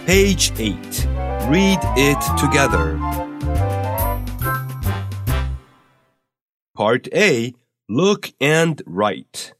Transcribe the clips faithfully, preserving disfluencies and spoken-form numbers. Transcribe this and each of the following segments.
Page eight. Read it together. Part A. Look and write.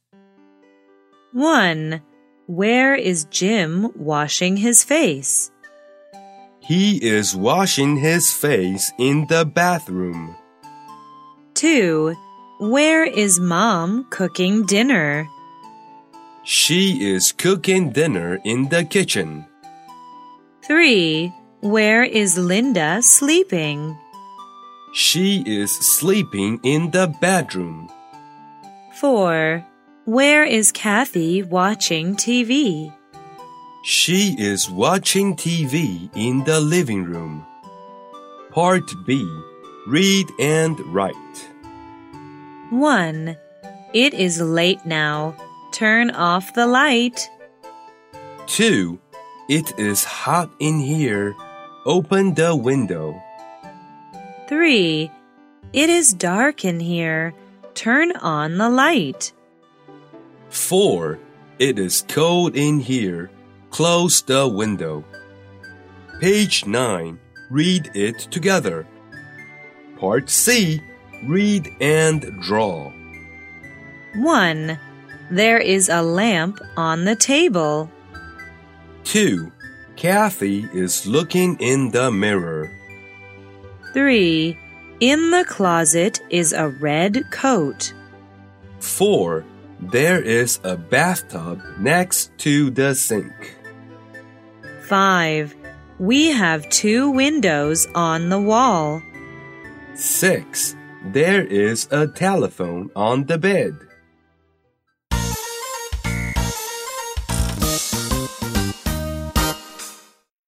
one. Where is Jim washing his face? He is washing his face in the bathroom. two. Where is Mom cooking dinner? She is cooking dinner in the kitchen. three. Where is Linda sleeping? She is sleeping in the bedroom. four. Where is Kathy watching T V? She is watching T V in the living room. Part B. Read and write. one. It is late now. Turn off the light. two. It is hot in here. Open the window. three. It is dark in here. Turn on the light. four. It is cold in here. Close the window. Page nine. Read it together. Part C. Read and draw. one. There is a lamp on the table. two. Kathy is looking in the mirror. three. In the closet is a red coat. four. There is a bathtub next to the sink. five. We have two windows on the wall. six. There is a telephone on the bed.